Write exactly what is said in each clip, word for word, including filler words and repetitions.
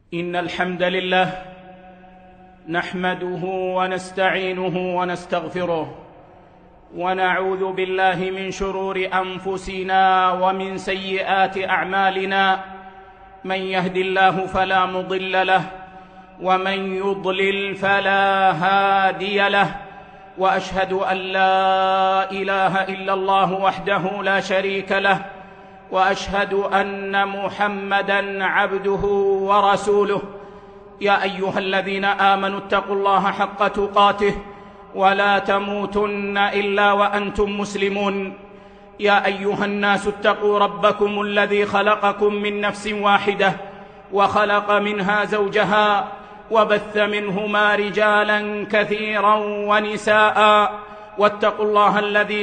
إن الحمد لله نحمده ونستعينه ونستغفره ونعوذ بالله من شرور أنفسنا ومن سيئات أعمالنا. من يهد الله فلا مضل له ومن يضلل فلا هادي له، وأشهد أن لا إله إلا الله وحده لا شريك له، وأشهد أن محمدًا عبده ورسوله. يا أيها الذين آمنوا اتقوا الله حق تقاته ولا تموتن إلا وأنتم مسلمون. يا أيها الناس اتقوا ربكم الذي خلقكم من نفس واحدة وخلق منها زوجها وبث منهما رجالا كثيرا ونساء، واتقوا الله الذي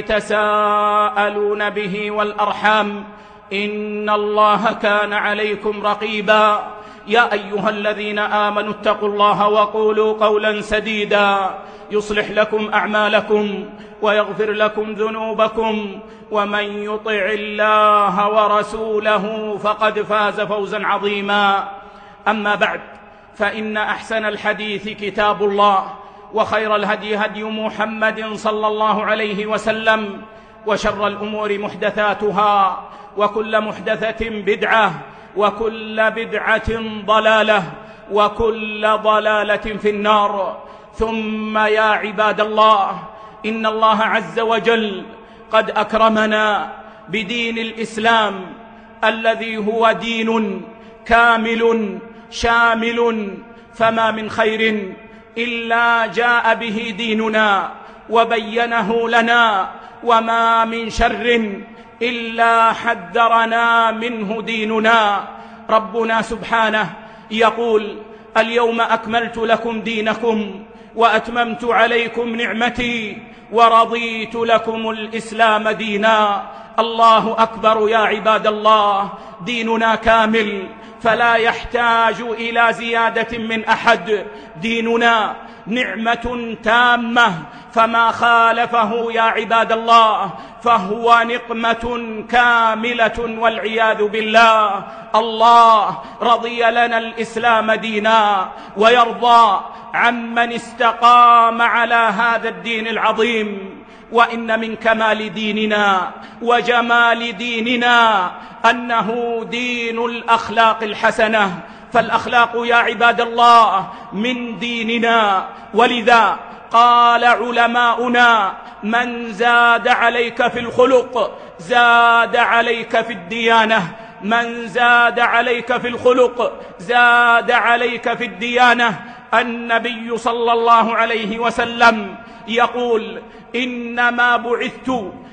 تساءلون به والأرحام إن الله كان عليكم رقيبا. يا أيها الذين آمنوا اتقوا الله وقولوا قولا سديدا يصلح لكم أعمالكم ويغفر لكم ذنوبكم، ومن يطع الله ورسوله فقد فاز فوزا عظيما. أما بعد، فإن أحسن الحديث كتاب الله، وخير الهدي هدي محمد صلى الله عليه وسلم، وشر الأمور محدثاتها، وكل محدثة بدعة، وكل بدعة ضلالة، وكل ضلالة في النار. ثم يا عباد الله، إن الله عز وجل قد أكرمنا بدين الإسلام الذي هو دين كامل شامل، فما من خير إلا جاء به ديننا وبينه لنا، وما من شر إلا حذرنا منه ديننا. ربنا سبحانه يقول: اليوم أكملت لكم دينكم وأتممت عليكم نعمتي ورضيت لكم الإسلام دينا. الله أكبر يا عباد الله، ديننا كامل فلا يحتاج إلى زيادة من أحد. ديننا نعمة تامة، فما خالفه يا عباد الله فهو نقمة كاملة والعياذ بالله. الله رضي لنا الإسلام دينا، ويرضى عمن استقام على هذا الدين العظيم. وإن من كمال ديننا وجمال ديننا أنه دين الأخلاق الحسنة، فالأخلاق يا عباد الله من ديننا. ولذا قال علماؤنا: من زاد عليك في الخلق زاد عليك في الديانة. من زاد عليك في الخلق زاد عليك في الديانة. النبي صلى الله عليه وسلم يقول: إنما بعثت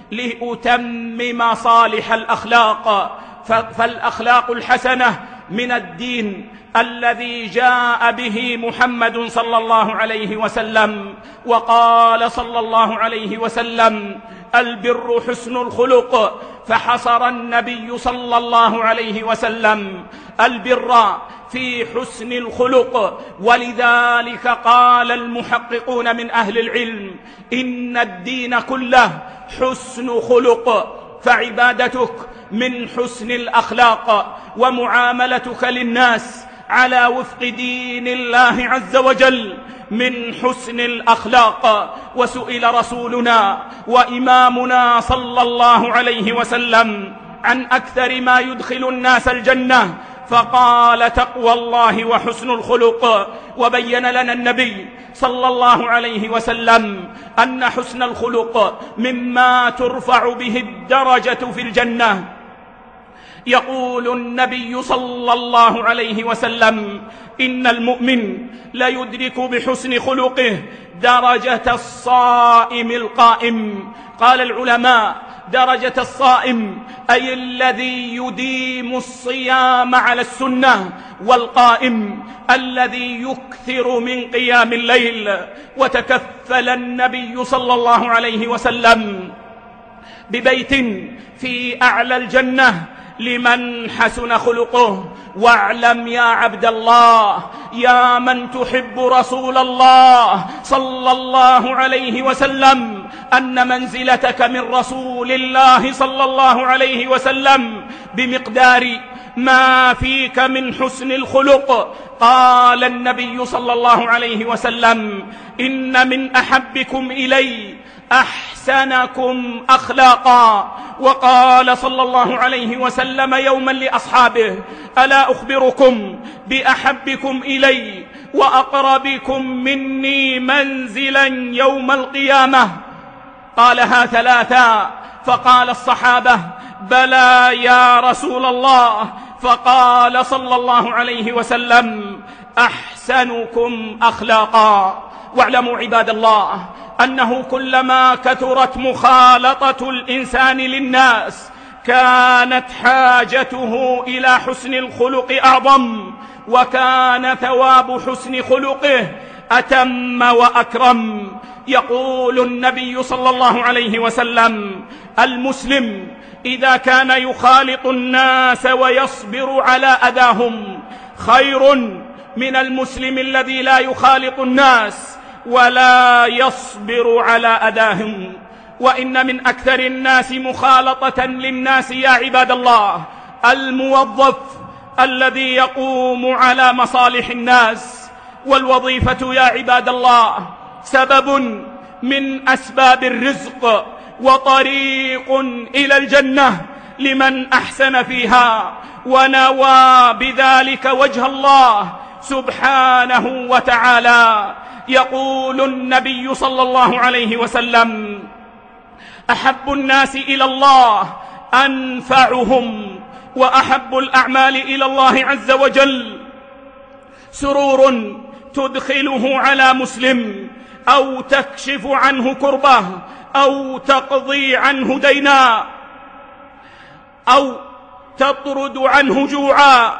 لأتمم صالح الأخلاق. فالأخلاق الحسنة من الدين الذي جاء به محمد صلى الله عليه وسلم. وقال صلى الله عليه وسلم: البر حسن الخلق. فحصر النبي صلى الله عليه وسلم البر في حسن الخلق. ولذلك قال المحققون من أهل العلم: إن الدين كله حسن خلق. فعبادتك من حسن الأخلاق، ومعاملتك للناس على وفق دين الله عز وجل من حسن الأخلاق. وسئل رسولنا وإمامنا صلى الله عليه وسلم عن أكثر ما يدخل الناس الجنة، فقال: تقوى الله وحسن الخلق. وبين لنا النبي صلى الله عليه وسلم أن حسن الخلق مما ترفع به الدرجة في الجنة. يقول النبي صلى الله عليه وسلم: إن المؤمن ليدرك بحسن خلقه درجة الصائم القائم. قال العلماء: درجة الصائم أي الذي يديم الصيام على السنة، والقائم الذي يكثر من قيام الليل. وتكفل النبي صلى الله عليه وسلم ببيت في أعلى الجنة لمن حسن خلقه. واعلم يا عبد الله، يا من تحب رسول الله صلى الله عليه وسلم، أن منزلتك من رسول الله صلى الله عليه وسلم بمقدار ما فيك من حسن الخلق؟ قال النبي صلى الله عليه وسلم: إن من أحبكم إلي أحسنكم أخلاقا. وقال صلى الله عليه وسلم يوما لأصحابه: ألا أخبركم بأحبكم إلي وأقربكم مني منزلا يوم القيامة؟ قالها ثلاثا، فقال الصحابة: بلى يا رسول الله. فقال صلى الله عليه وسلم: أحسنكم أخلاقا. واعلموا عباد الله أنه كلما كثرت مخالطة الإنسان للناس كانت حاجته إلى حسن الخلق أعظم، وكان ثواب حسن خلقه أتم وأكرم. يقول النبي صلى الله عليه وسلم: المسلم إذا كان يخالط الناس ويصبر على أذاهم خير من المسلم الذي لا يخالط الناس ولا يصبر على أذاهم. وإن من أكثر الناس مخالطة للناس يا عباد الله الموظف الذي يقوم على مصالح الناس. والوظيفة يا عباد الله سبب من أسباب الرزق وطريق إلى الجنة لمن أحسن فيها ونوى بذلك وجه الله سبحانه وتعالى. يقول النبي صلى الله عليه وسلم: أحب الناس إلى الله أنفعهم، وأحب الأعمال إلى الله عز وجل سرور تدخله على مسلم، أو تكشف عنه كربه، أو تقضي عنه دينا، أو تطرد عنه جوعا.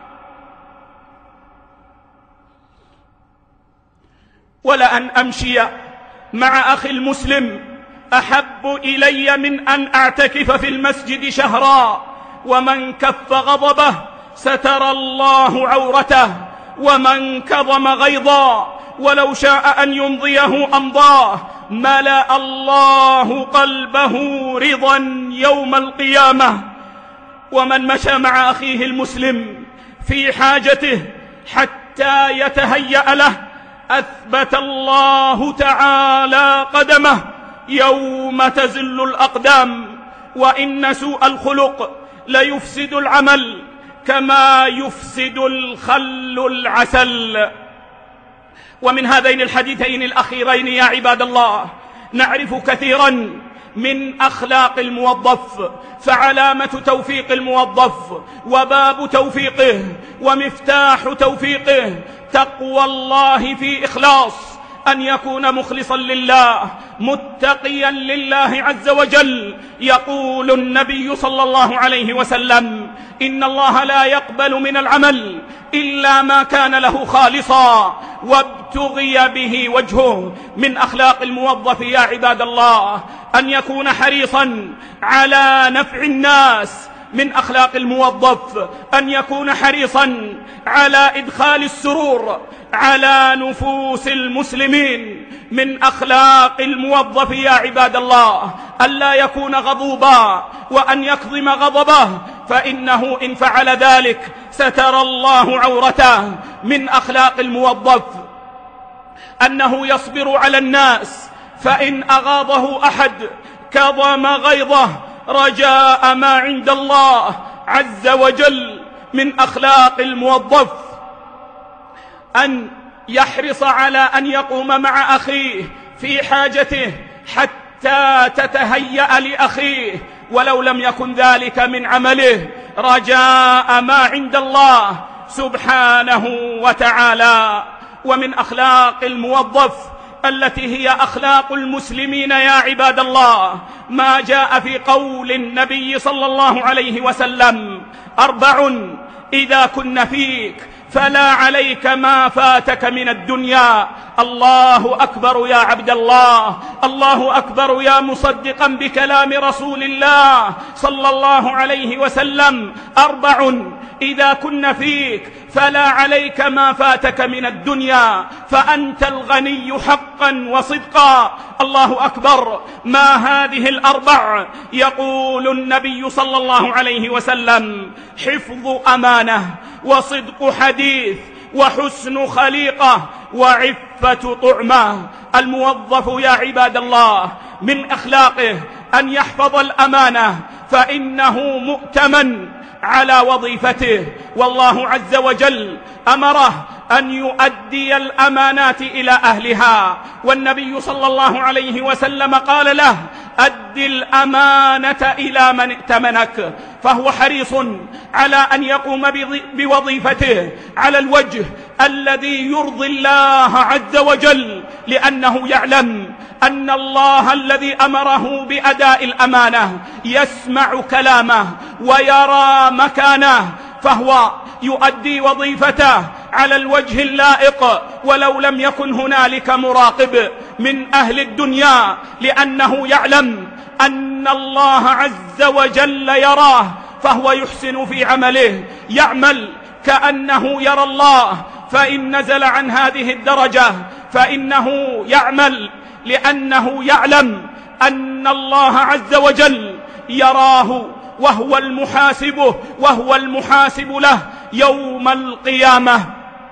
ولأن أمشي مع أخي المسلم أحب إلي من أن أعتكف في المسجد شهرا. ومن كف غضبه ستر الله عورته، ومن كظم غيظا ولو شاء أن يمضيه أمضاه ملأ الله قلبه رضا يوم القيامة. ومن مشى مع أخيه المسلم في حاجته حتى يتهيأ له أثبت الله تعالى قدمه يوم تزل الأقدام. وإن سوء الخلق ليفسد العمل كما يفسد الخل العسل. ومن هذين الحديثين الأخيرين يا عباد الله نعرف كثيرا من أخلاق الموظف. فعلامة توفيق الموظف وباب توفيقه ومفتاح توفيقه تقوى الله في إخلاص، أن يكون مخلصا لله متقيا لله عز وجل. يقول النبي صلى الله عليه وسلم: إن الله لا يقبل من العمل إلا ما كان له خالصا وابتغي به وجهه. من أخلاق الموظف يا عباد الله أن يكون حريصا على نفع الناس. من أخلاق الموظف أن يكون حريصا على إدخال السرور على نفوس المسلمين. من أخلاق الموظف يا عباد الله ألا يكون غضوبا وأن يكظم غضبه، فإنه إن فعل ذلك ستر الله عورته. من أخلاق الموظف أنه يصبر على الناس، فإن أغاضه أحد كظم غيظه رجاء ما عند الله عز وجل. من أخلاق الموظف أن يحرص على أن يقوم مع أخيه في حاجته حتى تتهيأ لأخيه ولو لم يكن ذلك من عمله رجاء ما عند الله سبحانه وتعالى. ومن أخلاق الموظف التي هي أخلاق المسلمين يا عباد الله ما جاء في قول النبي صلى الله عليه وسلم: أربع إذا كن فيك فلا عليك ما فاتك من الدنيا. الله أكبر يا عبد الله، الله أكبر يا مصدقا بكلام رسول الله صلى الله عليه وسلم. أربع إذا كن فيك فلا عليك ما فاتك من الدنيا، فأنت الغني حقا وصدقا. الله أكبر. ما هذه الأربع؟ يقول النبي صلى الله عليه وسلم: حفظ أمانة، وصدق حديث، وحسن خليقة، وعفة طعمة. الموظف يا عباد الله من أخلاقه أن يحفظ الأمانة، فإنه مؤتمن على وظيفته، والله عز وجل أمره أن يؤدي الأمانات إلى أهلها، والنبي صلى الله عليه وسلم قال له: أد الأمانة إلى من ائتمنك. فهو حريص على أن يقوم بوظيفته على الوجه الذي يرضي الله عز وجل، لأنه يعلم أن الله الذي أمره بأداء الأمانة يسمع كلامه ويرى مكانه، فهو يؤدي وظيفته على الوجه اللائق ولو لم يكن هنالك مراقب من أهل الدنيا، لأنه يعلم أن الله عز وجل يراه، فهو يحسن في عمله، يعمل كأنه يرى الله. فإن نزل عن هذه الدرجة فإنه يعمل لأنه يعلم أن الله عز وجل يراه، وهو المحاسب وهو المحاسب له يوم القيامة.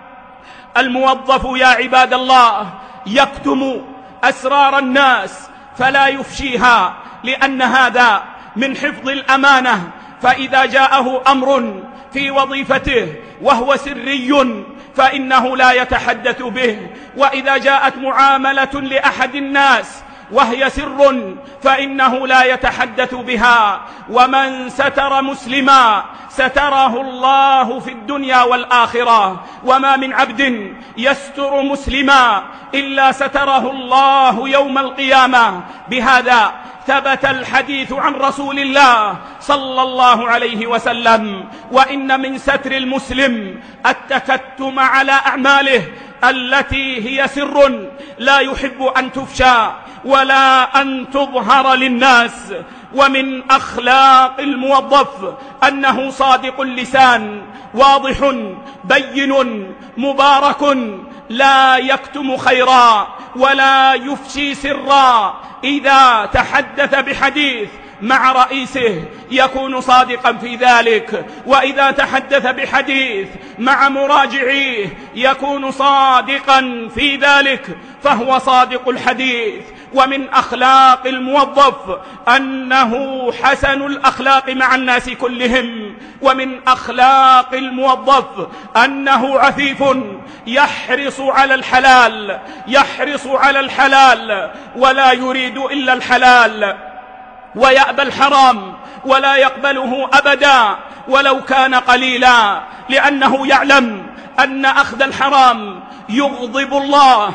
الموظف يا عباد الله يكتم أسرار الناس فلا يفشيها، لأن هذا من حفظ الأمانة. فإذا جاءه أمر في وظيفته وهو سري فإنه لا يتحدث به، وإذا جاءت معاملة لأحد الناس وهي سر فإنه لا يتحدث بها. ومن ستر مسلما ستره الله في الدنيا والآخرة، وما من عبد يستر مسلما إلا ستره الله يوم القيامة. بهذا ثبت الحديث عن رسول الله صلى الله عليه وسلم: وإن من ستر المسلم التكتم على أعماله التي هي سر لا يحب أن تفشى ولا أن تظهر للناس. ومن أخلاق الموظف أنه صادق اللسان، واضح بين مبارك، لا يكتم خيرا ولا يفشي سرا. إذا تحدث بحديث مع رئيسه يكون صادقا في ذلك، وإذا تحدث بحديث مع مراجعيه يكون صادقا في ذلك، فهو صادق الحديث. ومن أخلاق الموظف أنه حسن الأخلاق مع الناس كلهم. ومن أخلاق الموظف أنه عفيف، يحرص على الحلال يحرص على الحلال ولا يريد إلا الحلال، ويأبى الحرام ولا يقبله أبدا ولو كان قليلا، لأنه يعلم أن أخذ الحرام يغضب الله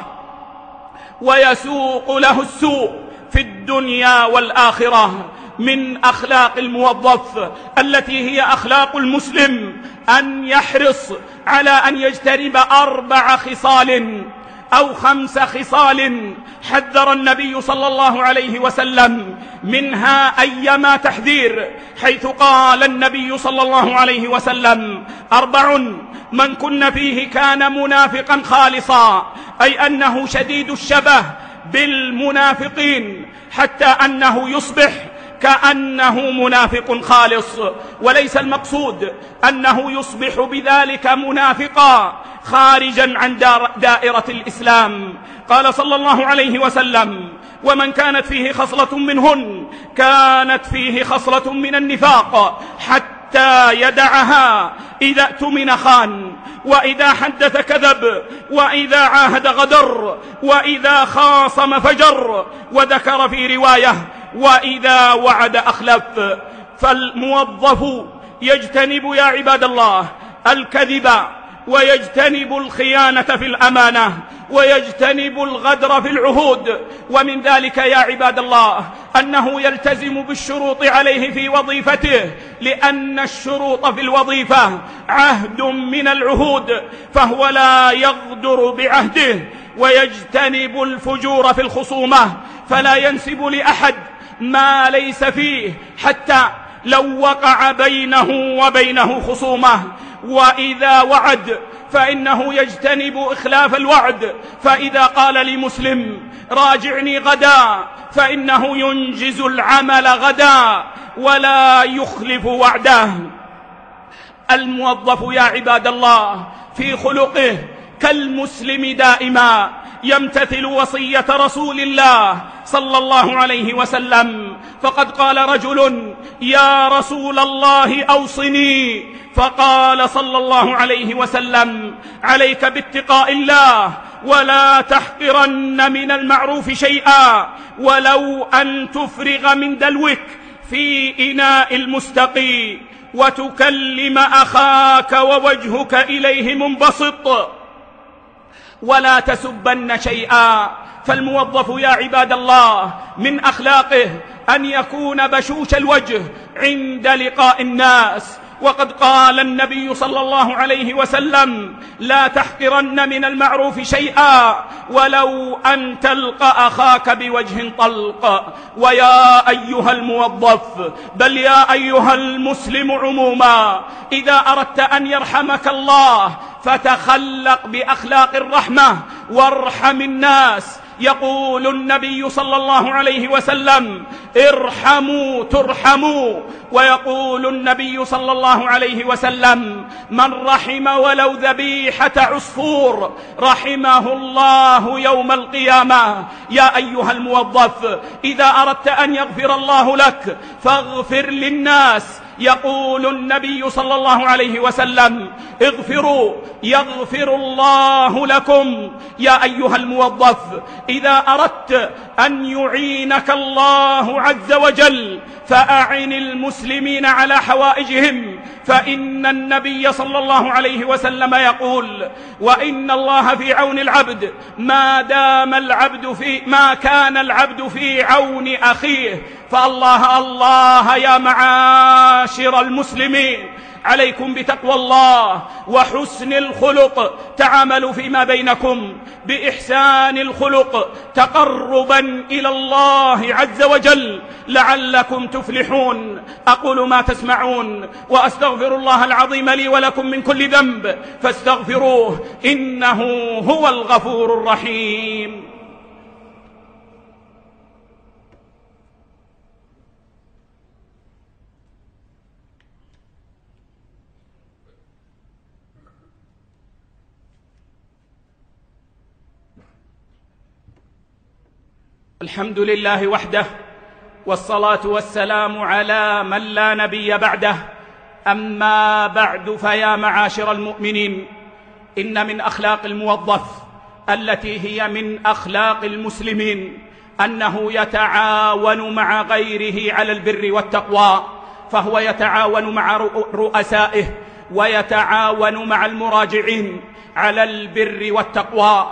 ويسوق له السوء في الدنيا والآخرة. من أخلاق الموظف التي هي أخلاق المسلم أن يحرص على أن يجتنب أربع خصال أو خمس خصال حذر النبي صلى الله عليه وسلم منها أيما تحذير، حيث قال النبي صلى الله عليه وسلم: أربع من كن فيه كان منافقا خالصا، أي أنه شديد الشبه بالمنافقين حتى أنه يصبح كأنه منافق خالص، وليس المقصود أنه يصبح بذلك منافقا خارجا عن دائرة الإسلام. قال صلى الله عليه وسلم: ومن كانت فيه خصلة منهن كانت فيه خصلة من النفاق حتى يدعها. إذا اؤتمن خان، وإذا حدث كذب، وإذا عاهد غدر، وإذا خاصم فجر، وذكر في رواية: وإذا وعد أخلف. فالموظف يجتنب يا عباد الله الكذب، ويجتنب الخيانة في الأمانة، ويجتنب الغدر في العهود. ومن ذلك يا عباد الله أنه يلتزم بالشروط عليه في وظيفته، لأن الشروط في الوظيفة عهد من العهود، فهو لا يغدر بعهده. ويجتنب الفجور في الخصومة، فلا ينسب لأحد ما ليس فيه حتى لو وقع بينه وبينه خصومة. وإذا وعد فإنه يجتنب إخلاف الوعد، فإذا قال لمسلم راجعني غدا فإنه ينجز العمل غدا ولا يخلف وعده. الموظف يا عباد الله في خلقه كالمسلم دائما، يمتثل وصية رسول الله صلى الله عليه وسلم، فقد قال رجل يا رسول الله أوصني، فقال صلى الله عليه وسلم عليك باتقاء الله ولا تحقرن من المعروف شيئا ولو أن تفرغ من دلوك في إناء المستقي وتكلم أخاك ووجهك إليه منبسط ولا تسبن شيئا. فالموظف يا عباد الله من أخلاقه أن يكون بشوش الوجه عند لقاء الناس، وقد قال النبي صلى الله عليه وسلم لا تحقرن من المعروف شيئا ولو أن تلقى أخاك بوجه طلق. ويا أيها الموظف بل يا أيها المسلم عموما، إذا أردت أن يرحمك الله فتخلق بأخلاق الرحمة وارحم الناس. يقول النبي صلى الله عليه وسلم ارحموا ترحموا، ويقول النبي صلى الله عليه وسلم من رحم ولو ذبيحة عصفور رحمه الله يوم القيامة. يا أيها الموظف إذا أردت أن يغفر الله لك فاغفر للناس. يقول النبي صلى الله عليه وسلم اغفروا يغفر الله لكم. يا أيها الموظف إذا أردت أن يعينك الله عز وجل فأعن المسلمين على حوائجهم، فإن النبي صلى الله عليه وسلم يقول وإن الله في عون العبد ما دام العبد في ما كان العبد في عون أخيه. فالله الله يا معاشر المسلمين عليكم بتقوى الله وحسن الخلق، تعاملوا فيما بينكم بإحسان الخلق تقربا إلى الله عز وجل لعلكم تفلحون. أقول ما تسمعون وأستغفر الله العظيم لي ولكم من كل ذنب فاستغفروه إنه هو الغفور الرحيم. الحمد لله وحده والصلاة والسلام على من لا نبي بعده. أما بعد فيا معاشر المؤمنين، إن من أخلاق الموظف التي هي من أخلاق المسلمين أنه يتعاون مع غيره على البر والتقوى، فهو يتعاون مع رؤسائه ويتعاون مع المراجعين على البر والتقوى،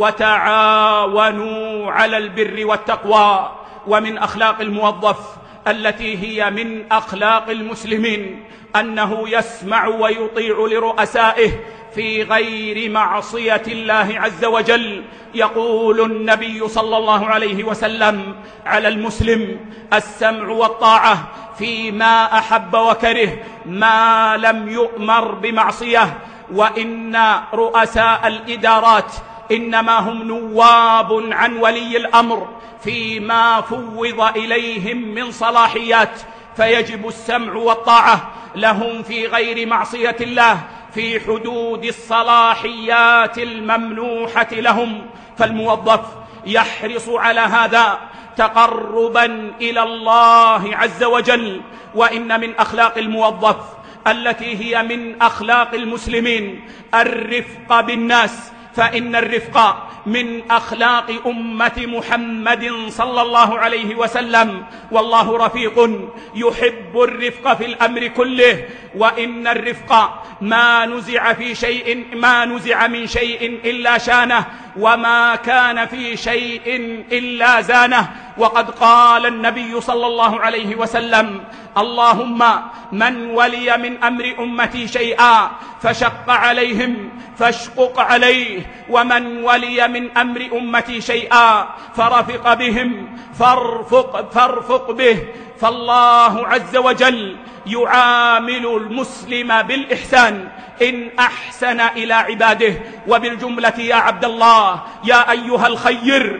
وتعاونوا على البر والتقوى. ومن أخلاق الموظف التي هي من أخلاق المسلمين أنه يسمع ويطيع لرؤسائه في غير معصية الله عز وجل. يقول النبي صلى الله عليه وسلم على المسلم السمع والطاعة فيما أحب وكره ما لم يؤمر بمعصية. وإن رؤساء الإدارات إنما هم نواب عن ولي الأمر فيما فوض إليهم من صلاحيات، فيجب السمع والطاعة لهم في غير معصية الله في حدود الصلاحيات الممنوحة لهم. فالموظف يحرص على هذا تقربا إلى الله عز وجل. وإن من أخلاق الموظف التي هي من أخلاق المسلمين الرفق بالناس، فإن الرفق من أخلاق أمة محمد صلى الله عليه وسلم، والله رفيق يحب الرفق في الأمر كله. وإن الرفق ما نزع في شيء ما نزع من شيء إلا شانه، وما كان في شيء إلا زانه. وقد قال النبي صلى الله عليه وسلم اللهم من ولي من أمر أمتي شيئا فشق عليهم فاشقق عليه، ومن ولي من أمر أمتي شيئا فرفق بهم فارفق, فارفق به فالله عز وجل يعامل المسلم بالإحسان إن أحسن إلى عباده. وبالجملة يا عبد الله، يا أيها الخير،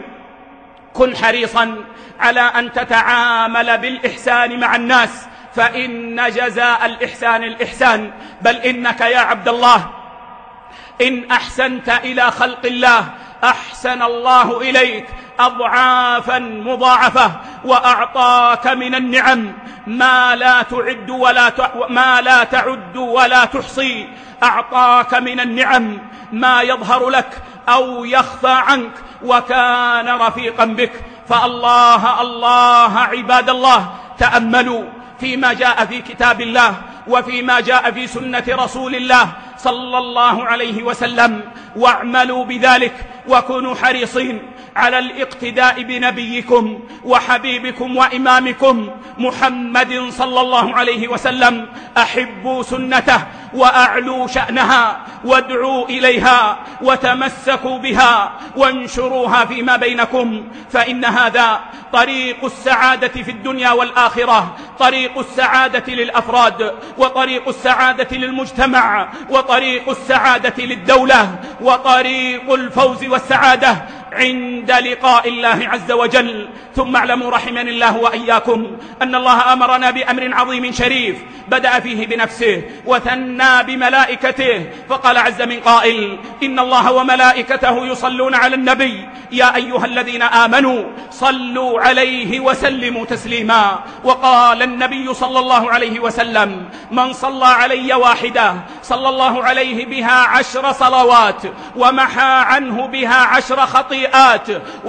كن حريصا على أن تتعامل بالإحسان مع الناس، فإن جزاء الإحسان الإحسان. بل إنك يا عبد الله إن أحسنت إلى خلق الله أحسن الله إليك أضعافا مضاعفة، وأعطاك من النعم ما لا تعد ولا ما لا تعد ولا تحصي. أعطاك من النعم ما يظهر لك أو يخفى عنك، وكان رفيقا بك. فالله الله عباد الله، تأملوا فيما جاء في كتاب الله وفيما جاء في سنة رسول الله صلى الله عليه وسلم، واعملوا بذلك، وكونوا حريصين على الاقتداء بنبيكم وحبيبكم وإمامكم محمد صلى الله عليه وسلم. أحبوا سنته وأعلوا شأنها وادعوا إليها وتمسكوا بها وانشروها فيما بينكم، فإن هذا طريق السعادة في الدنيا والآخرة، طريق السعادة للأفراد، وطريق السعادة للمجتمع، وطريق السعادة للدولة، وطريق الفوز والسعادة عند لقاء الله عز وجل. ثم اعلموا رحمني الله وإياكم أن الله أمرنا بأمر عظيم شريف بدأ فيه بنفسه وثنى بملائكته، فقال عز من قائل: إن الله وملائكته يصلون على النبي يا أيها الذين آمنوا صلوا عليه وسلموا تسليما. وقال النبي صلى الله عليه وسلم: من صلى علي واحدة صلى الله عليه بها عشر صلوات، ومحى عنه بها عشر خطيئات،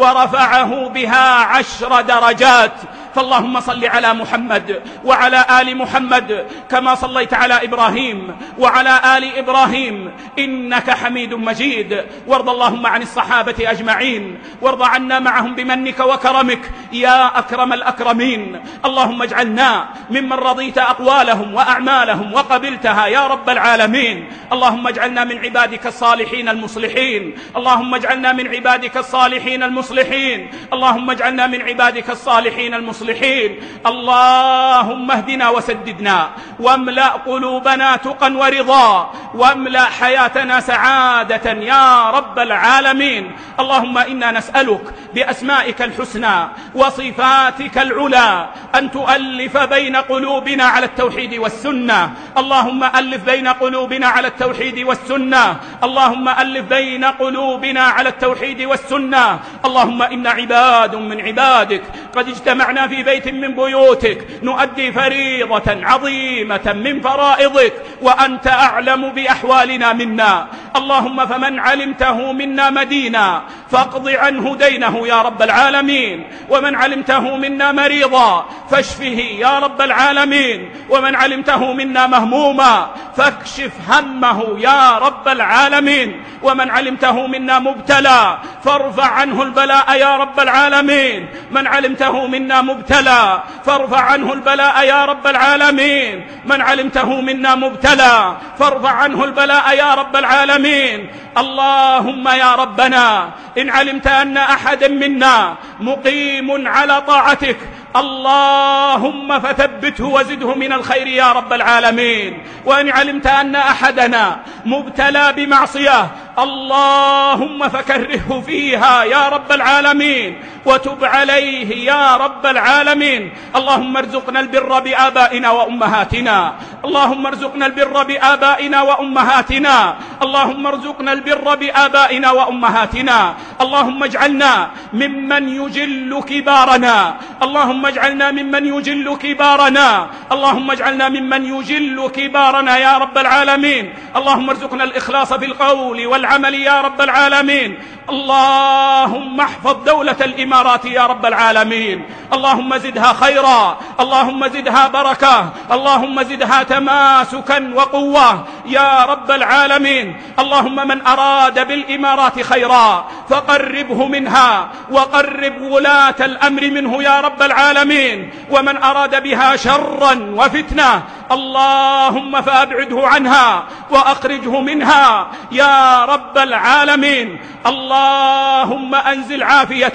ورفعه بها عشر درجات. فاللهم صل على محمد وعلى آل محمد كما صليت على إبراهيم وعلى آل إبراهيم إنك حميد مجيد. وارض اللهم عن الصحابة أجمعين، وارض عنا معهم بمنك وكرمك يا أكرم الأكرمين. اللهم اجعلنا ممن رضيت أقوالهم وأعمالهم وقبلتها يا رب العالمين. اللهم اجعلنا من عبادك الصالحين المصلحين، اللهم اجعلنا من عبادك الصالحين المصلحين، اللهم اجعلنا من عبادك الصالحين المصلحين. اللهم اهدنا وسددنا، واملأ قلوبنا تقى ورضا، واملأ حياتنا سعادة يا رب العالمين. اللهم إنا نسألك بأسمائك الحسنى وصفاتك العلى أن تؤلف بين قلوبنا على التوحيد والسنة. اللهم ألف بين قلوبنا على التوحيد والسنة، اللهم ألف بين قلوبنا على التوحيد والسنة. اللهم إنا عباد من عبادك قد اجتمعنا في بيت من بيوتك نؤدي فريضة عظيمة من فرائضك، وأنت أعلم بأحوالنا منا. اللهم فمن علمته منا مدينا فاقض عنه دينه يا رب العالمين، ومن علمته منا مريضا فاشفه يا رب العالمين، ومن علمته منا مهموما فاكشف همه يا رب العالمين، ومن علمته منا مبتلى فارفع عنه البلاء يا رب العالمين، من علمته منا مبتلى فارفع عنه البلاء يا رب العالمين، من علمته منا مبتلى فارفع عنه البلاء يا رب العالمين. اللهم يا ربنا إن علمت أن أحد منا مقيم على طاعتك اللهم فثبته وزده من الخير يا رب العالمين، وإن علمت أن أحدنا مبتلى بمعصية اللهم فكرهه فيها يا رب العالمين، وتب عليه يا رب العالمين. اللهم ارزقنا البر بآبائنا وأمهاتنا، اللهم ارزقنا البر بآبائنا وأمهاتنا، اللهم ارزقنا البر بآبائنا وأمهاتنا. اللهم اجعلنا ممن يجل كبارنا، اللهم اجعلنا ممن يجل كبارنا، اللهم اجعلنا ممن يجل كبارنا يا رب العالمين. اللهم ارزقنا الإخلاص في القول والعمل يا رب العالمين. اللهم احفظ دولة الإمارات يا رب العالمين، اللهم زدها خيرا، اللهم زدها بركة، اللهم زدها تماسكا وقوة يا رب العالمين. اللهم من أراد بالإمارات خيرا فقربه منها، وقرب ولاة الأمر منه يا رب العالمين، ومن أراد بها شرا وفتنة اللهم فأبعده عنها وأخرجه منها يا رب العالمين. اللهم أنزل عافيتك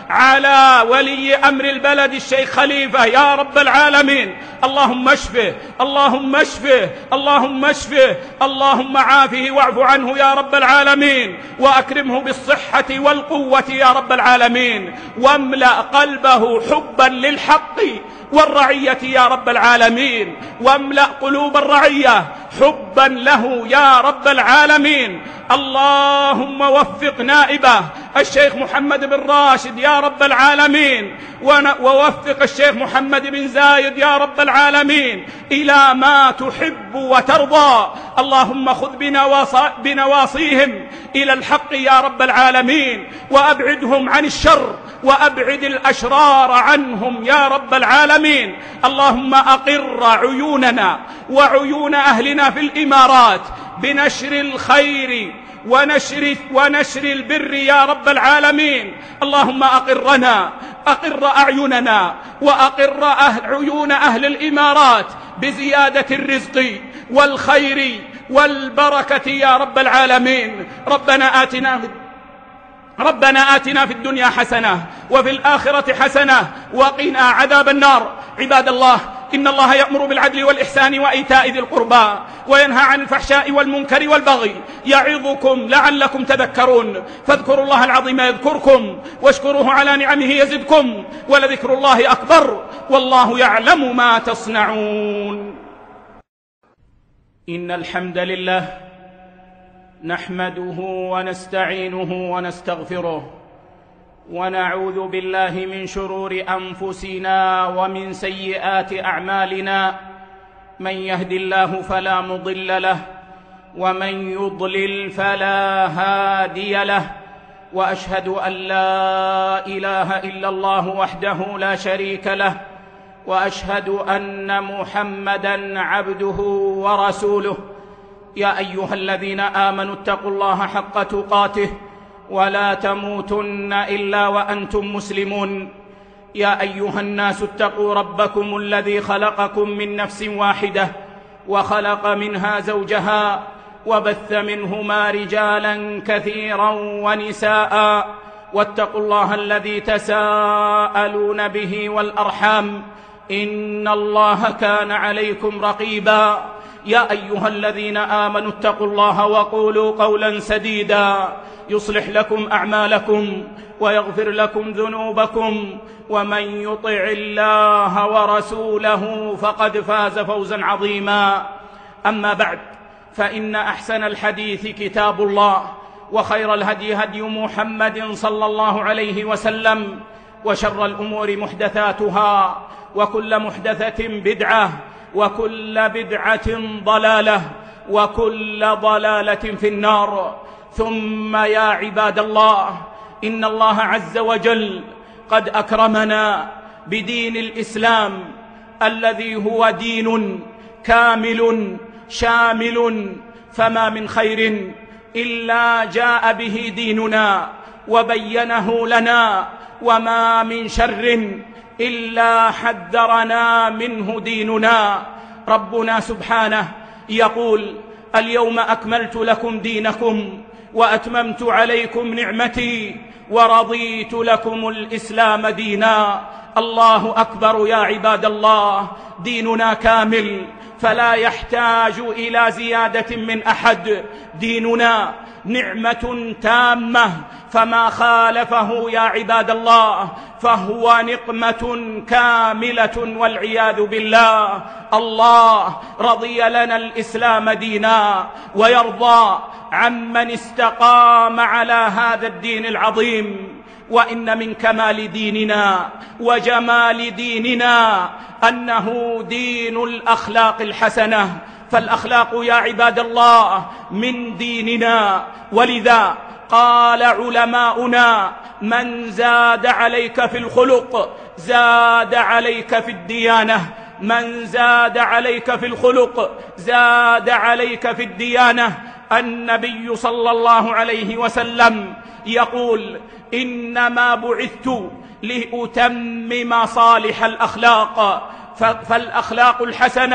على ولي أمر البلد الشيخ خليفة يا رب العالمين، اللهم اشفه اللهم اشفه اللهم اشفه، اللهم عافه واعف عنه يا رب العالمين، وأكرمه بالصحة والقوة يا رب العالمين، واملأ قلبه حبا للحق والرعية يا رب العالمين، واملأ قلوب الرعية حبا له يا رب العالمين. اللهم وفق نائبه الشيخ محمد بن راشد يا رب العالمين، ووفق الشيخ محمد بن زايد يا رب العالمين إلى ما تحب وترضى. اللهم خذ بنواصيهم إلى الحق يا رب العالمين، وأبعدهم عن الشر، وأبعد الأشرار عنهم يا رب العالمين. اللهم أقر عيوننا وعيون أهلنا في الإمارات بنشر الخير ونشر, ونشر البر يا رب العالمين. اللهم أقرنا أقر أعيننا وأقر أهل عيون أهل الإمارات بزيادة الرزق والخير والبركة يا رب العالمين. ربنا آتنا ربنا آتنا في الدنيا حسنة وفي الآخرة حسنة وقنا عذاب النار. عباد الله، إن الله يأمر بالعدل والإحسان وإيتاء ذي القربى وينهى عن الفحشاء والمنكر والبغي يعظكم لعلكم تذكرون. فاذكروا الله العظيم يذكركم واشكروه على نعمه يزدكم ولذكر الله أكبر والله يعلم ما تصنعون. إن الحمد لله نحمده ونستعينه ونستغفره ونعوذ بالله من شرور أنفسنا ومن سيئات أعمالنا، من يهد الله فلا مضل له ومن يضلل فلا هادي له، وأشهد أن لا إله إلا الله وحده لا شريك له، وأشهد أن محمدًا عبده ورسوله. يا أيها الذين آمنوا اتقوا الله حق تقاته ولا تموتن إلا وأنتم مسلمون. يا أيها الناس اتقوا ربكم الذي خلقكم من نفس واحدة وخلق منها زوجها وبث منهما رجالا كثيرا ونساء، واتقوا الله الذي تساءلون به والأرحام إن الله كان عليكم رقيبا. يا أيها الذين آمنوا اتقوا الله وقولوا قولا سديدا يصلح لكم أعمالكم ويغفر لكم ذنوبكم، ومن يطع الله ورسوله فقد فاز فوزا عظيما. أما بعد، فإن أحسن الحديث كتاب الله، وخير الهدي هدي محمد صلى الله عليه وسلم، وشر الأمور محدثاتها، وكل محدثة بدعة، وكل بدعة ضلالة، وكل ضلالة في النار. ثم يا عباد الله، إن الله عز وجل قد أكرمنا بدين الإسلام الذي هو دين كامل شامل، فما من خير إلا جاء به ديننا وبينه لنا، وما من شر إلا حذرنا منه ديننا. ربنا سبحانه يقول: اليوم أكملت لكم دينكم وأتممت عليكم نعمتي ورضيت لكم الإسلام دينا. الله أكبر يا عباد الله، ديننا كامل فلا يحتاج إلى زيادة من أحد. ديننا نعمة تامة، فما خالفه يا عباد الله فهو نقمة كاملة والعياذ بالله. الله رضي لنا الإسلام دينا، ويرضى عمن استقام على هذا الدين العظيم. وإن من كمال ديننا وجمال ديننا أنه دين الأخلاق الحسنة، فالأخلاق يا عباد الله من ديننا. ولذا قال علماؤنا: من زاد عليك في الخلق زاد عليك في الديانة، من زاد عليك في الخلق زاد عليك في الديانة. النبي صلى الله عليه وسلم يقول: إنما بعثت لأتمم صالح الأخلاق، فالأخلاق الحسنة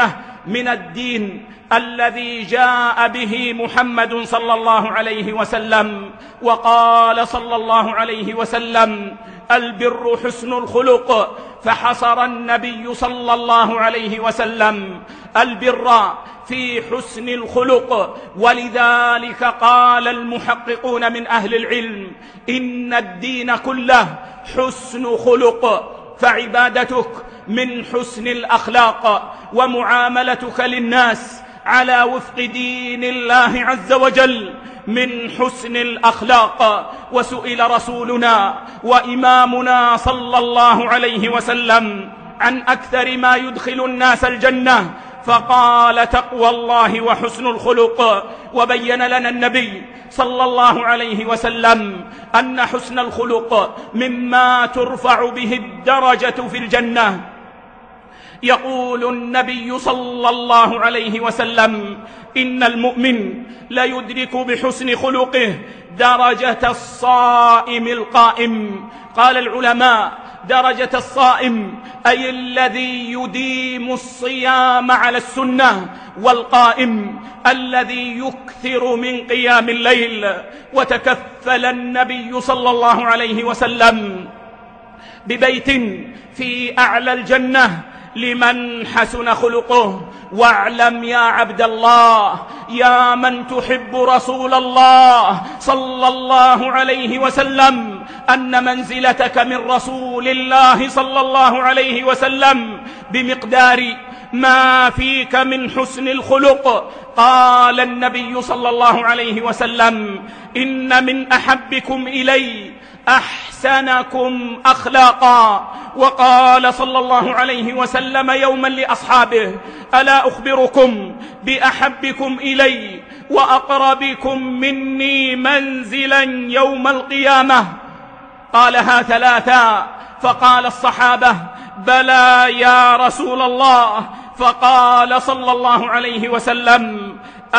من الدين الذي جاء به محمد صلى الله عليه وسلم. وقال صلى الله عليه وسلم: البر حسن الخلق. فحصر النبي صلى الله عليه وسلم البر في حسن الخلق، ولذلك قال المحققون من أهل العلم: إن الدين كله حسن خلق، فعبادتك من حسن الأخلاق، ومعاملتك للناس على وفق دين الله عز وجل من حسن الأخلاق. وسئل رسولنا وإمامنا صلى الله عليه وسلم عن أكثر ما يدخل الناس الجنة، فقال: تقوى الله وحسن الخلق. وبين لنا النبي صلى الله عليه وسلم أن حسن الخلق مما ترفع به الدرجة في الجنة. يقول النبي صلى الله عليه وسلم: إن المؤمن ليدرك بحسن خلقه درجة الصائم القائم. قال العلماء: درجة الصائم أي الذي يديم الصيام على السنة، والقائم الذي يكثر من قيام الليل. وتكفل النبي صلى الله عليه وسلم ببيت في أعلى الجنة لمن حسن خلقه. واعلم يا عبد الله، يا من تحب رسول الله صلى الله عليه وسلم، أن منزلتك من رسول الله صلى الله عليه وسلم بمقدار ما فيك من حسن الخلق. قال النبي صلى الله عليه وسلم: إن من أحبكم إلي أحسنكم أخلاقا. وقال صلى الله عليه وسلم يوما لأصحابه: ألا أخبركم بأحبكم إلي وأقربكم مني منزلا يوم القيامة؟ قالها ثلاثا، فقال الصحابة: بلى يا رسول الله. فقال صلى الله عليه وسلم: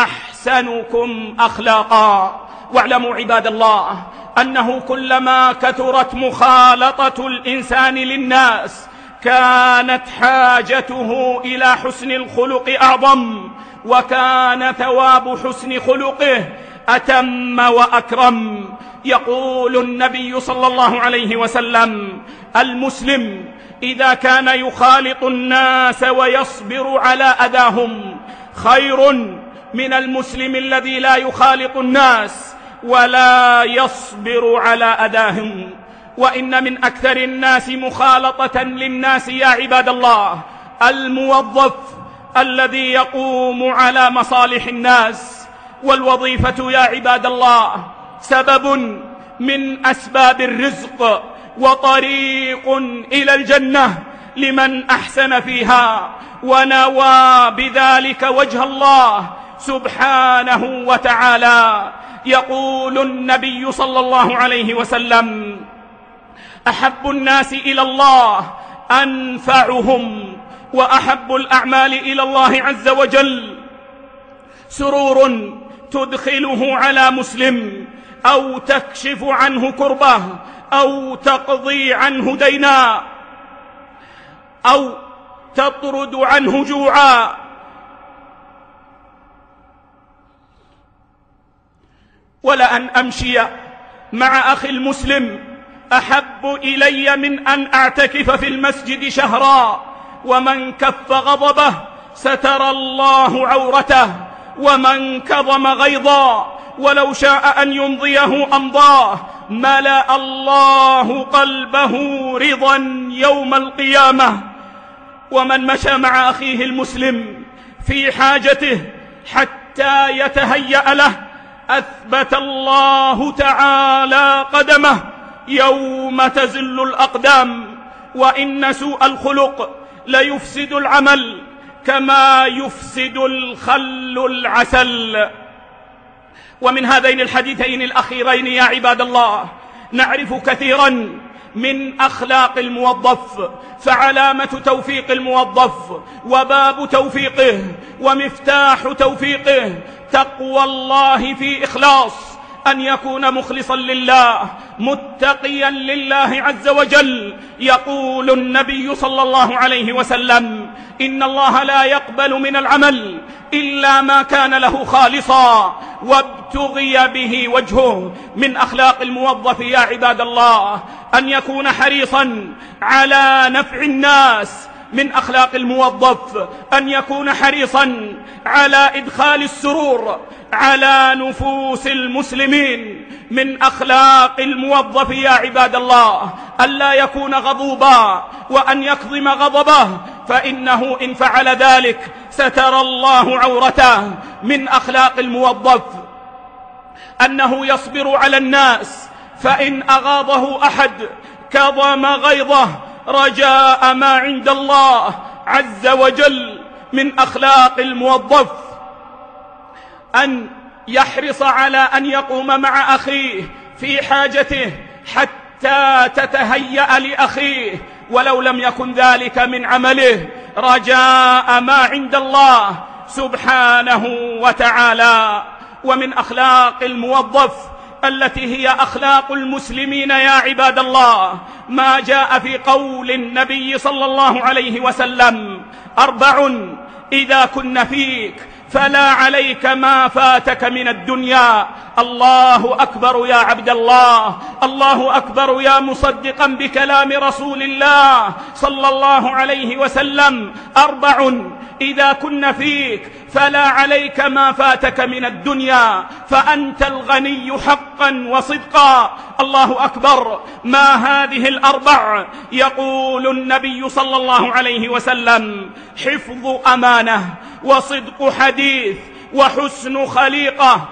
أحسنكم أخلاقا. واعلموا عباد الله أنه كلما كثرت مخالطة الإنسان للناس كانت حاجته إلى حسن الخلق أعظم، وكان ثواب حسن خلقه أتم وأكرم. يقول النبي صلى الله عليه وسلم: المسلم إذا كان يخالط الناس ويصبر على أذاهم خير من المسلم الذي لا يخالط الناس ولا يصبر على أذاهم. وإن من أكثر الناس مخالطة للناس يا عباد الله الموظف الذي يقوم على مصالح الناس. والوظيفة يا عباد الله سبب من أسباب الرزق وطريق إلى الجنة لمن أحسن فيها ونوى بذلك وجه الله سبحانه وتعالى. يقول النبي صلى الله عليه وسلم: أحب الناس إلى الله أنفعهم، وأحب الأعمال إلى الله عز وجل سرور تدخله على مسلم، أو تكشف عنه كربه، أو تقضي عنه دينا، أو تطرد عنه جوعا. ولأن أمشي مع أخي المسلم أحب إلي من أن أعتكف في المسجد شهرا. ومن كف غضبه ستر الله عورته، ومن كظم غيظا ولو شاء أن يمضيه أمضاه ملأ الله قلبه رضا يوم القيامة. ومن مشى مع أخيه المسلم في حاجته حتى يتهيأ له أثبت الله تعالى قدمه يوم تزل الأقدام. وإن سوء الخلق ليفسد العمل كما يفسد الخل العسل. ومن هذين الحديثين الأخيرين يا عباد الله نعرف كثيرا من أخلاق الموظف. فعلامة توفيق الموظف وباب توفيقه ومفتاح توفيقه تقوى الله في إخلاص أن يكون مخلصا لله متقيا لله عز وجل. يقول النبي صلى الله عليه وسلم: إن الله لا يقبل من العمل إلا ما كان له خالصا وابتغي به وجهه. من أخلاق الموظف يا عباد الله أن يكون حريصا على نفع الناس. من أخلاق الموظف أن يكون حريصا على إدخال السرور على نفوس المسلمين. من أخلاق الموظف يا عباد الله ألا يكون غضوبا وأن يكظم غضبه، فإنه إن فعل ذلك ستر الله عورته. من أخلاق الموظف أنه يصبر على الناس، فإن أغاضه أحد كظم غيظه رجاء ما عند الله عز وجل. من أخلاق الموظف أن يحرص على أن يقوم مع أخيه في حاجته حتى تتهيأ لأخيه ولو لم يكن ذلك من عمله، رجاء ما عند الله سبحانه وتعالى. ومن أخلاق الموظف التي هي أخلاق المسلمين يا عباد الله ما جاء في قول النبي صلى الله عليه وسلم: أربع إذا كن فيك فلا عليك ما فاتك من الدنيا. الله أكبر يا عبد الله، الله أكبر يا مصدقا بكلام رسول الله صلى الله عليه وسلم. أربع إذا كن فيك فلا عليك ما فاتك من الدنيا، فأنت الغني حقا وصدقا. الله أكبر. ما هذه الأربع؟ يقول النبي صلى الله عليه وسلم: حفظ أمانة، وصدق حديث، وحسن خليقة،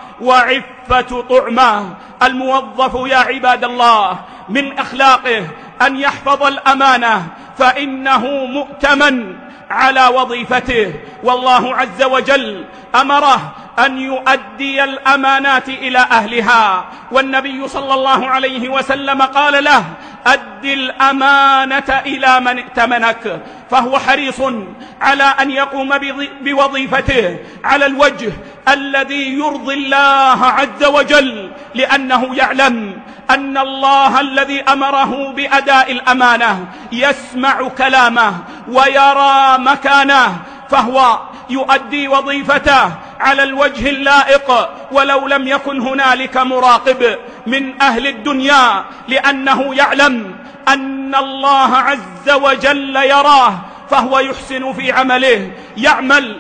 وعفة طعمة. الموظف يا عباد الله من أخلاقه أن يحفظ الأمانة، فإنه مؤتمن على وظيفته، والله عز وجل أمره أن يؤدي الأمانات إلى أهلها. والنبي صلى الله عليه وسلم قال له: أد الأمانة إلى من ائتمنك. فهو حريص على أن يقوم بوظيفته على الوجه الذي يرضي الله عز وجل، لأنه يعلم أن الله الذي أمره بأداء الأمانة يسمع كلامه ويرى مكانه، فهو يؤدي وظيفته على الوجه اللائق ولو لم يكن هنالك مراقب من أهل الدنيا، لأنه يعلم أن الله عز وجل يراه، فهو يحسن في عمله، يعمل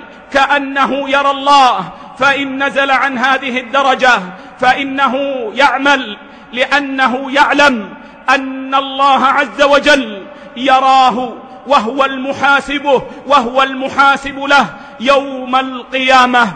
كأنه يرى الله. فإن نزل عن هذه الدرجة فإنه يعمل لأنه يعلم أن الله عز وجل يراه، وهو المحاسب وهو المحاسب له يوم القيامة.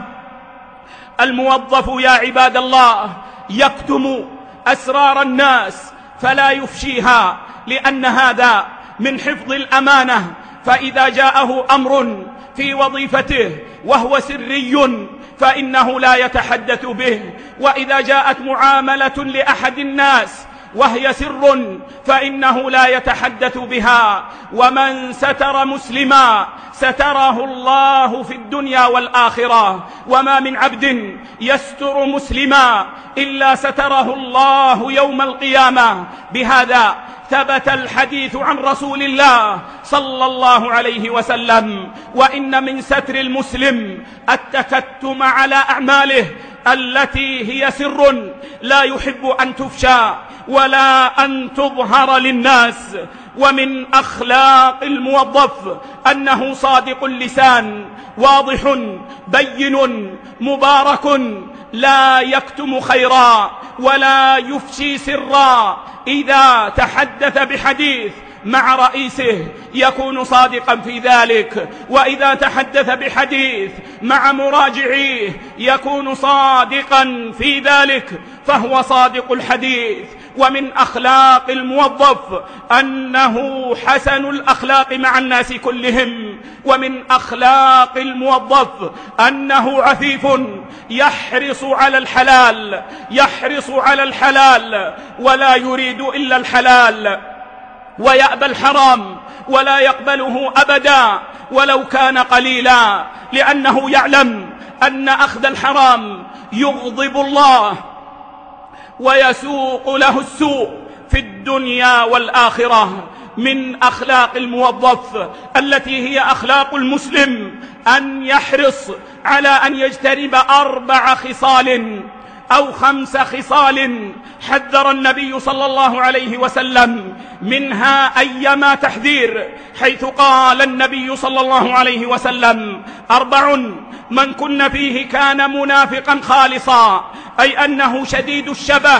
الموظف يا عباد الله يكتم أسرار الناس فلا يفشيها، لأن هذا من حفظ الأمانة. فإذا جاءه أمر في وظيفته وهو سري فإنه لا يتحدث به، وإذا جاءت معاملة لأحد الناس وهي سر فإنه لا يتحدث بها. ومن ستر مسلما ستره الله في الدنيا والآخرة، وما من عبد يستر مسلما إلا ستره الله يوم القيامة. بهذا ثبت الحديث عن رسول الله صلى الله عليه وسلم: وإن من ستر المسلم التكتم على أعماله التي هي سر لا يحب أن تفشى ولا أن تظهر للناس. ومن أخلاق الموظف أنه صادق اللسان، واضح بين مبارك، لا يكتم خيرا ولا يفشي سرا. إذا تحدث بحديث مع رئيسه يكون صادقا في ذلك، وإذا تحدث بحديث مع مراجعيه يكون صادقا في ذلك، فهو صادق الحديث. ومن أخلاق الموظف أنه حسن الأخلاق مع الناس كلهم. ومن أخلاق الموظف أنه عفيف، يحرص على الحلال، يحرص على الحلال ولا يريد إلا الحلال، ويأبى الحرام ولا يقبله أبدا ولو كان قليلا، لأنه يعلم أن أخذ الحرام يغضب الله ويسوق له السوء في الدنيا والآخرة. من أخلاق الموظف التي هي أخلاق المسلم أن يحرص على أن يجتنب أربع خصال أو خمس خصال حذر النبي صلى الله عليه وسلم منها أيما تحذير، حيث قال النبي صلى الله عليه وسلم: أربع من كن فيه كان منافقا خالصا، أي أنه شديد الشبه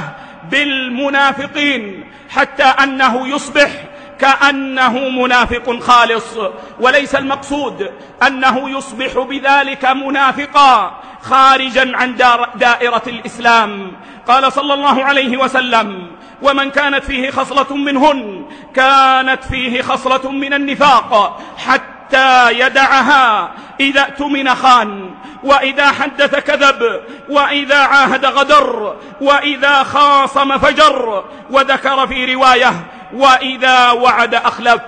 بالمنافقين حتى أنه يصبح كأنه منافق خالص، وليس المقصود أنه يصبح بذلك منافقا خارجا عن دائرة الإسلام. قال صلى الله عليه وسلم: ومن كانت فيه خصلة منهن كانت فيه خصلة من النفاق حتى يدعها، إذا اؤتمن خان، وإذا حدث كذب، وإذا عاهد غدر، وإذا خاصم فجر، وذكر في رواية: وإذا وعد أخلف.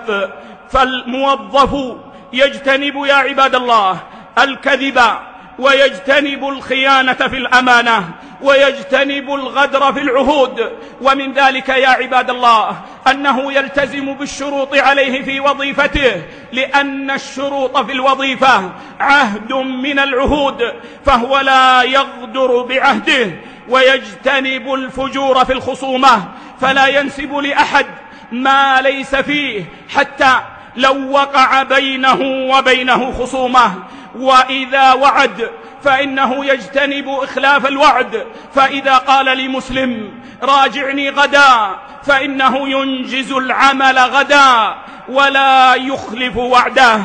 فالموظف يجتنب يا عباد الله الكذب، ويجتنب الخيانة في الأمانة، ويجتنب الغدر في العهود. ومن ذلك يا عباد الله أنه يلتزم بالشروط عليه في وظيفته، لأن الشروط في الوظيفة عهد من العهود، فهو لا يغدر بعهده. ويجتنب الفجور في الخصومة، فلا ينسب لأحد ما ليس فيه حتى لو وقع بينه وبينه خصومة. وإذا وعد فإنه يجتنب إخلاف الوعد، فإذا قال لمسلم: راجعني غدا، فإنه ينجز العمل غدا ولا يخلف وعده.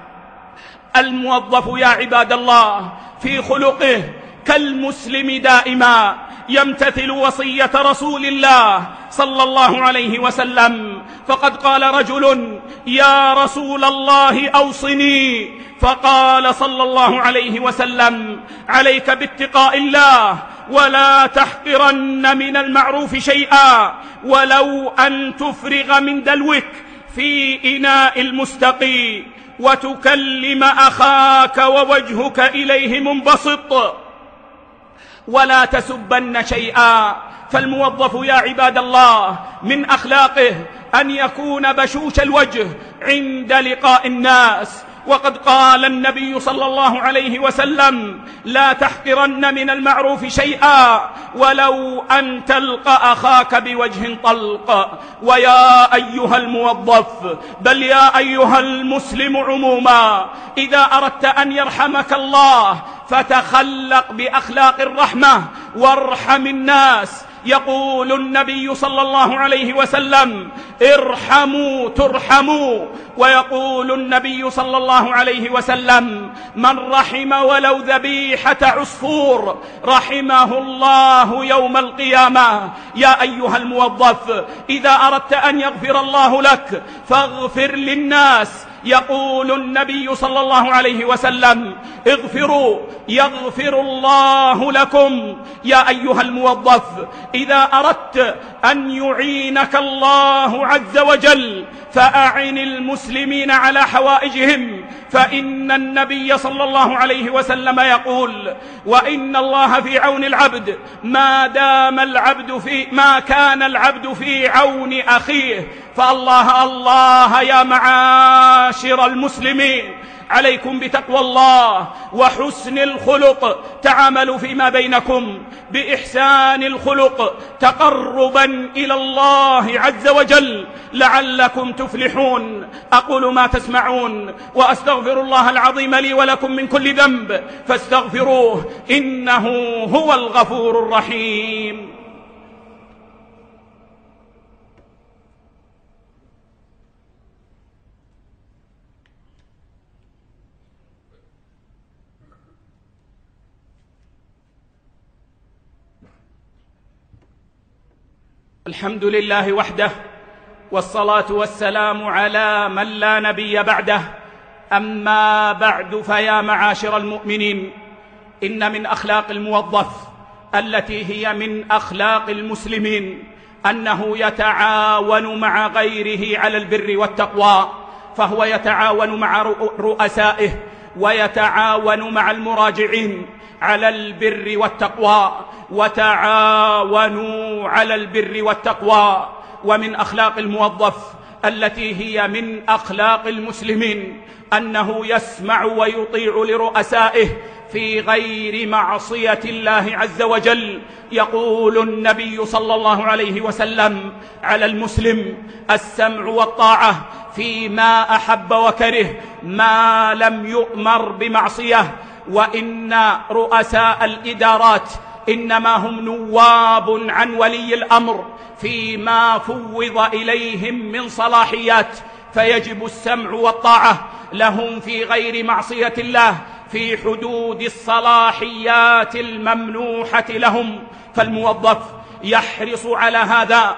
الموظف يا عباد الله في خلقه كالمسلم دائما، يمتثل وصية رسول الله صلى الله عليه وسلم، فقد قال رجل: يا رسول الله أوصني، فقال صلى الله عليه وسلم: عليك باتقاء الله، ولا تحقرن من المعروف شيئا، ولو أن تفرغ من دلوك في إناء المستقي، وتكلم أخاك ووجهك إليه منبسط، ولا تسبن شيئا. فالموظف يا عباد الله من أخلاقه أن يكون بشوش الوجه عند لقاء الناس، وقد قال النبي صلى الله عليه وسلم: لا تحقرن من المعروف شيئا، ولو أن تلقى أخاك بوجه طلق. ويا أيها الموظف، بل يا أيها المسلم عموما، إذا أردت أن يرحمك الله فتخلق بأخلاق الرحمة وارحم الناس. يقول النبي صلى الله عليه وسلم: ارحموا ترحموا. ويقول النبي صلى الله عليه وسلم: من رحم ولو ذبيحة عصفور رحمه الله يوم القيامة. يا أيها الموظف، إذا أردت أن يغفر الله لك فاغفر للناس. يقول النبي صلى الله عليه وسلم: اغفروا يغفر الله لكم. يا أيها الموظف، إذا أردت أن يعينك الله عز وجل فأعن المسلمين على حوائجهم، فإن النبي صلى الله عليه وسلم يقول: وإن الله في عون العبد ما دام العبد في ما كان العبد في عون أخيه. فالله الله يا معاشر المسلمين، عليكم بتقوى الله وحسن الخلق، تعاملوا فيما بينكم بإحسان الخلق تقربا إلى الله عز وجل لعلكم تفلحون. أقول ما تسمعون، وأستغفر الله العظيم لي ولكم من كل ذنب، فاستغفروه إنه هو الغفور الرحيم. الحمد لله وحده، والصلاة والسلام على من لا نبي بعده. أما بعد، فيا معاشر المؤمنين، إن من أخلاق الموظف التي هي من أخلاق المسلمين أنه يتعاون مع غيره على البر والتقوى، فهو يتعاون مع رؤسائه ويتعاون مع المراجعين على البر والتقوى. وتعاونوا على البر والتقوى. ومن أخلاق الموظف التي هي من أخلاق المسلمين أنه يسمع ويطيع لرؤسائه في غير معصية الله عز وجل. يقول النبي صلى الله عليه وسلم: على المسلم السمع والطاعة فيما أحب وكره ما لم يؤمر بمعصية. وإن رؤساء الإدارات إنما هم نواب عن ولي الأمر فيما فوض إليهم من صلاحيات، فيجب السمع والطاعة لهم في غير معصية الله في حدود الصلاحيات الممنوحة لهم. فالموظف يحرص على هذا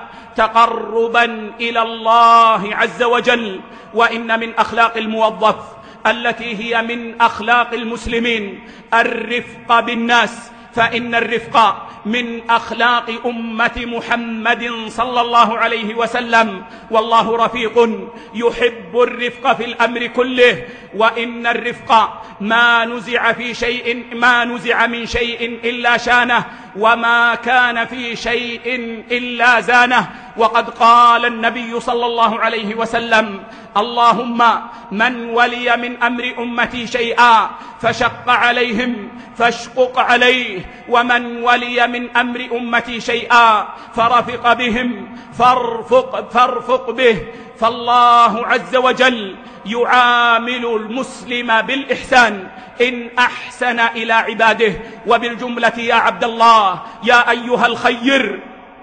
تقربا إلى الله عز وجل. وإن من أخلاق الموظف التي هي من أخلاق المسلمين الرفق بالناس، فإن الرفق من أخلاق أمة محمد صلى الله عليه وسلم، والله رفيق يحب الرفق في الأمر كله. وإن الرفق ما نزع في شيء ما نزع من شيء إلا شانه، وما كان في شيء إلا زانه. وقد قال النبي صلى الله عليه وسلم: اللهم من ولي من أمر أمتي شيئا فشق عليهم فاشقق عليه، ومن ولي من أمر أمتي شيئا فرفق بهم فارفق, فارفق به. فالله عز وجل يعامل المسلم بالإحسان إن أحسن إلى عباده. وبالجملة يا عبد الله، يا أيها الخير،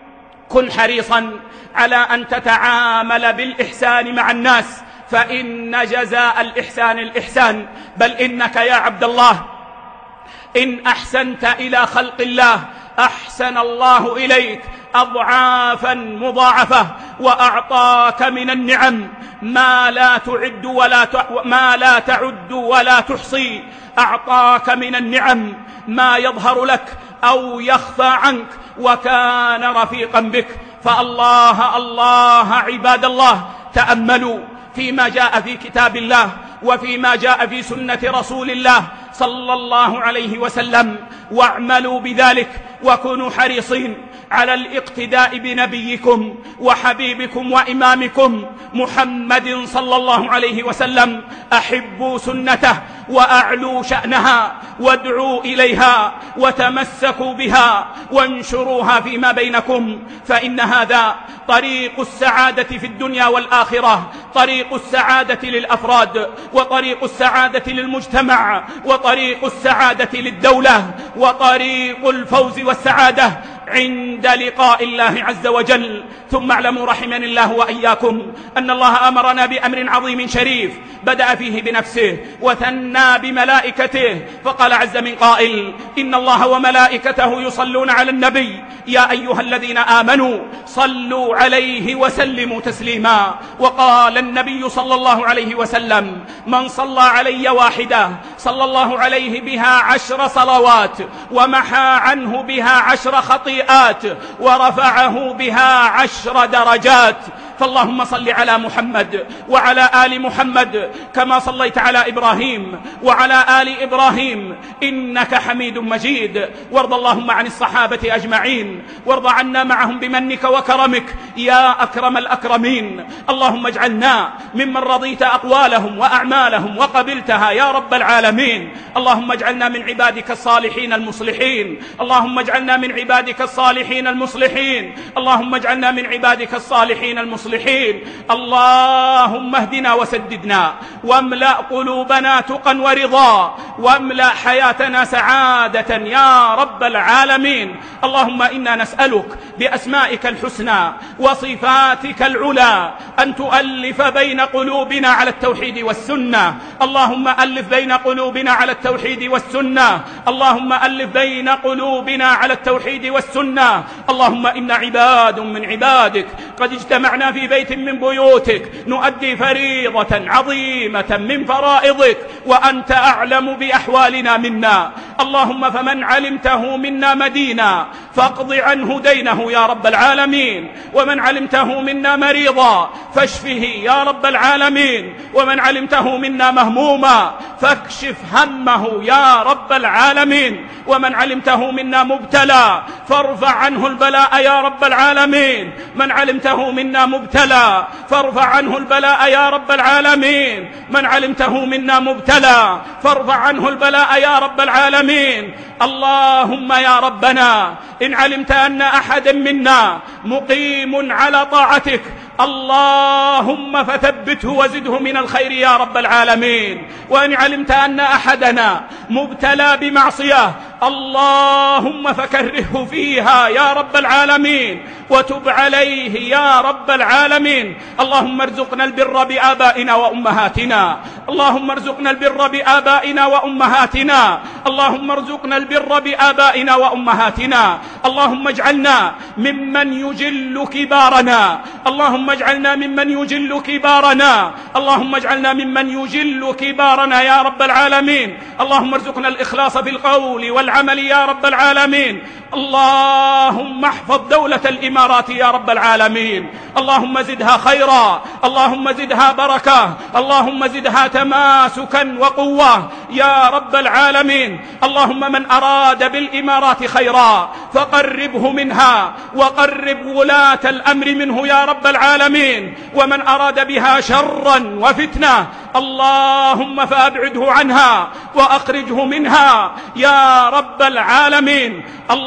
كن حريصا على أن تتعامل بالإحسان مع الناس، فإن جزاء الإحسان الإحسان. بل إنك يا عبد الله إن أحسنت إلى خلق الله أحسن الله إليك أضعافا مضاعفة، وأعطاك من النعم ما لا تعد ولا ما لا تعد ولا تحصي. أعطاك من النعم ما يظهر لك أو يخفى عنك، وكان رفيقا بك. فالله الله عباد الله، تأملوا فيما جاء في كتاب الله وفيما جاء في سنة رسول الله صلى الله عليه وسلم، واعملوا بذلك، وكونوا حريصين على الاقتداء بنبيكم وحبيبكم وإمامكم محمد صلى الله عليه وسلم. أحبوا سنته وأعلوا شأنها وادعوا إليها وتمسكوا بها وانشروها فيما بينكم، فإن هذا طريق السعادة في الدنيا والآخرة، طريق السعادة للأفراد، وطريق السعادة للمجتمع، وطريق السعادة للدولة، وطريق الفوز والسعادة عند لقاء الله عز وجل. ثم اعلموا رحمني الله وإياكم أن الله أمرنا بأمر عظيم شريف بدأ فيه بنفسه وثنى بملائكته، فقال عز من قائل: إن الله وملائكته يصلون على النبي يا أيها الذين آمنوا صلوا عليه وسلموا تسليما. وقال النبي صلى الله عليه وسلم: من صلى علي واحدة صلى الله عليه بها عشر صلوات، ومحى عنه بها عشر خطيئات، ورفعه بها عشر درجات. فاللهم صل على محمد وعلى آل محمد كما صليت على إبراهيم وعلى آل إبراهيم إنك حميد مجيد. وارض اللهم عن الصحابة أجمعين، وارض عنا معهم بمنك وكرمك يا أكرم الأكرمين. اللهم اجعلنا ممن رضيت أقوالهم وأعمالهم وقبلتها يا رب العالمين. اللهم اجعلنا من عبادك الصالحين المصلحين، اللهم اجعلنا من عبادك الصالحين المصلحين، اللهم اجعلنا من عبادك الصالحين المصلحين. اللهم اهدنا وسددنا، واملأ قلوبنا تقا ورضا، واملأ حياتنا سعادة يا رب العالمين. اللهم إنا نسألك بأسمائك الحسنى وصفاتك العلى أن تؤلف بين قلوبنا على التوحيد والسنة. اللهم ألف بين قلوبنا على التوحيد والسنة، اللهم ألف بين قلوبنا على التوحيد والسنة. اللهم إنا عباد من عبادك قد اجتمعنا في بيت من بيوتك نؤدي فريضة عظيمة من فرائضك، وأنت أعلم بأحوالنا منا. اللهم فمن علمته منا مدينا فاقض عنه دينه يا رب العالمين، ومن علمته منا مريضا فاشفه يا رب العالمين، ومن علمته منا مهموما فاكشف همه يا رب العالمين، ومن علمته منا مبتلى فارفع عنه البلاء يا رب العالمين، من علمته منا مبتلى فارفع عنه البلاء يا رب العالمين، من علمته منا مبتلى فارفع عنه البلاء يا رب العالمين. اللهم يا ربنا إن علمت أن أحد منا مقيم على طاعتك اللهم فثبته وزده من الخير يا رب العالمين، وإن علمت أن أحدنا مبتلى بمعصية اللهم فكرهه فيها يا رب العالمين وتب عليه يا رب العالمين. اللهم ارزقنا البر بآبائنا وأمهاتنا، اللهم ارزقنا البر بآبائنا وأمهاتنا، اللهم ارزقنا البر بآبائنا وأمهاتنا، اللهم اجعلنا ممن يجل كبارنا، اللهم اجعلنا ممن يجل كبارنا، اللهم اجعلنا ممن يجل كبارنا يا رب العالمين. اللهم ارزقنا الإخلاص في القول والعمل يا رب العالمين. اللهم احفظ دولة الإمارات يا رب العالمين، اللهم زدها خيرا، اللهم زدها بركة، اللهم زدها تماسكا وقوة يا رب العالمين. اللهم من أراد بالإمارات خيرا فقربه منها وقرب ولاة الأمر منه يا رب العالمين، ومن أراد بها شرا وفتنة اللهم فأبعده عنها وأخرجه منها يا رب العالمين.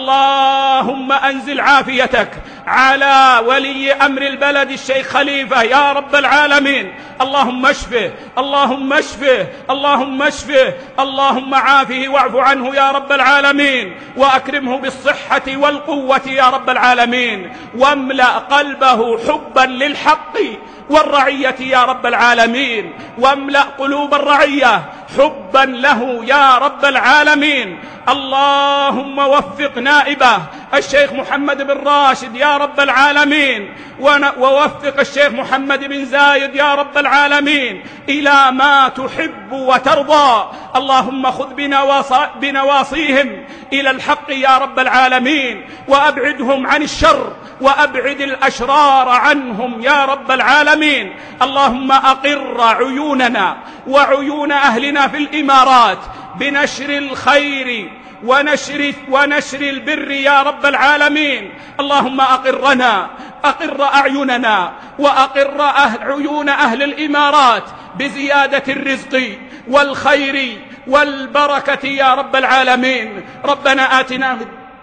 اللهم أنزل عافيتك على ولي أمر البلد الشيخ خليفة يا رب العالمين، اللهم اشفه، اللهم اشفه، اللهم اشفه، اللهم عافه واعف عنه يا رب العالمين، وأكرمه بالصحة والقوة يا رب العالمين، واملأ قلبه حبا للحق والرعية يا رب العالمين، واملأ قلوب الرعية حبا له يا رب العالمين. اللهم وفق نائبه الشيخ محمد بن راشد يا رب العالمين، ووفق الشيخ محمد بن زايد يا رب العالمين إلى ما تحب وترضى. اللهم خذ بنواصيهم إلى الحق يا رب العالمين، وأبعدهم عن الشر، وأبعد الأشرار عنهم يا رب العالمين. اللهم أقر عيوننا وعيون أهلنا في الإمارات بنشر الخير ونشر, ونشر البر يا رب العالمين. اللهم أقرنا، أقر أعيننا وأقر أهل عيون أهل الإمارات بزيادة الرزق والخير والبركة يا رب العالمين. ربنا آتنا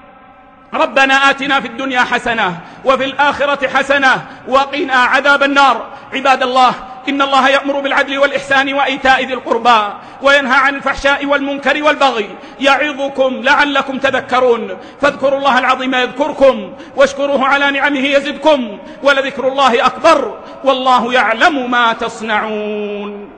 ربنا آتنا في الدنيا حسنة وفي الآخرة حسنة وقنا عذاب النار. عباد الله، إن الله يأمر بالعدل والإحسان وإيتاء ذي القربى وينهى عن الفحشاء والمنكر والبغي يعظكم لعلكم تذكرون. فاذكروا الله العظيم يذكركم واشكروه على نعمه يزدكم ولذكر الله أكبر والله يعلم ما تصنعون.